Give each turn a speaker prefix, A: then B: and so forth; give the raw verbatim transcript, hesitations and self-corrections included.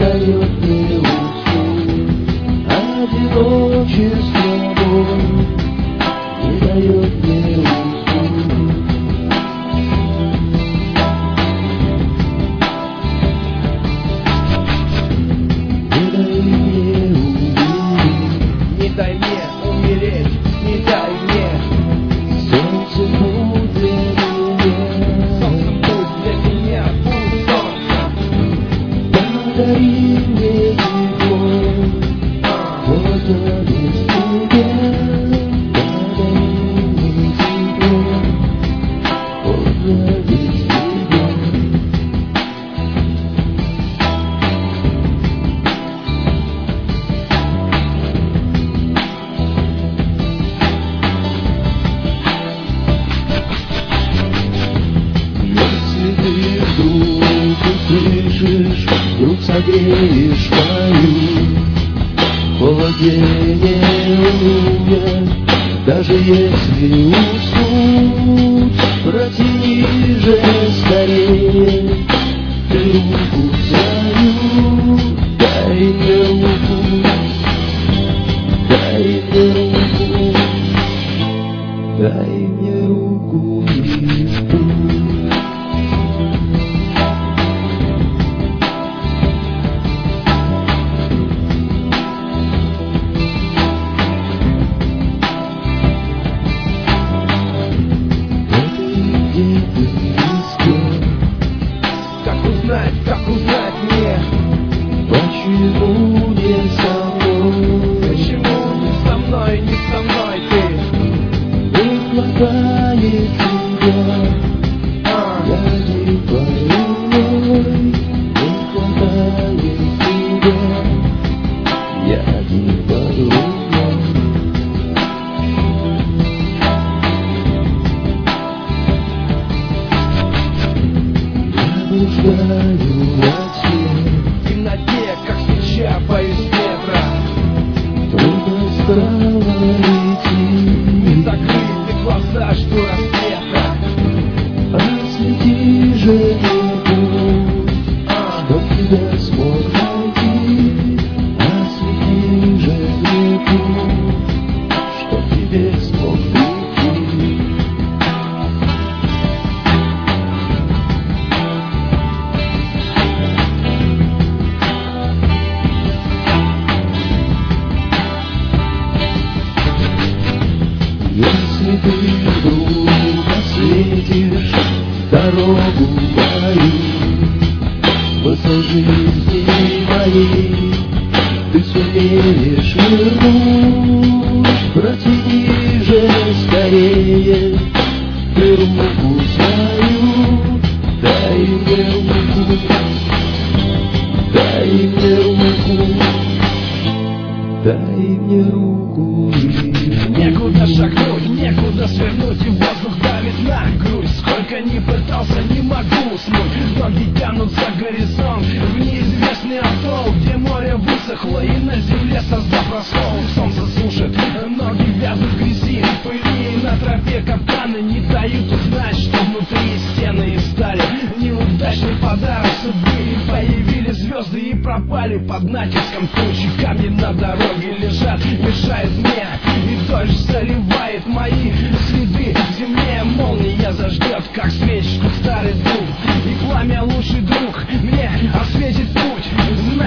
A: дает мне уснуть, одиночество боль не дает мне уснуть. Не дай мне умереть,
B: Не дай мне умереть, не дай мне.
A: солнце будь для меня,
B: Солнцем будь для меня, будь солнцем.
A: подари мне тепло, можно без тебя. Подари мне тепло, можно без тебя. Если ты вдруг услышишь, вдруг согреешь мою холодение унять, даже если уснуть, протяни же скорее ты руку свою, дай мне руку, дай мне руку, дай мне руку и путь.
B: Как узнать, как узнать мне?
A: Почему не со мной?
B: Почему не со мной, не со мной ты?
A: Не хватает тебя,
B: А,
A: я не больной. Не хватает тебя, я не больной. Я блуждаю во тьме,
B: в темноте, как свеча, боюсь ветра.
A: трудно стало
B: Не
A: идти.
B: закрыты глаза, жду рассвета.
A: Освети же небо,
B: А,
A: чтоб тебя смог найти. Освети же небо, чтоб тебе смог прийти. Если ты вдруг осветишь дорогу мою, смысл жизни моей ты сумеешь вернуть. Протяни же скорее ты руку свою, дай мне руку, дай мне руку, дай мне руку и
B: некуда шагнуть, некуда свернуть, и воздух давит на грудь. Сколько ни пытался, не могу уснуть. Ноги тянут за горизонт в неизвестный атолл, где море высохло и на земле создав раскол. Солнце сушит, ноги вязнут в грязи, пыли, и на тропе капканы не дают узнать, что внутри стены из стали. Неудачный подарок судьбы, и появились звезды и пропали под натиском тучи. Камни на дороге лежат, мешают мне, и дождь заливает мои следы. В земле молния зажгет, как свечку старый дуб, и пламя лучший друг мне осветит путь.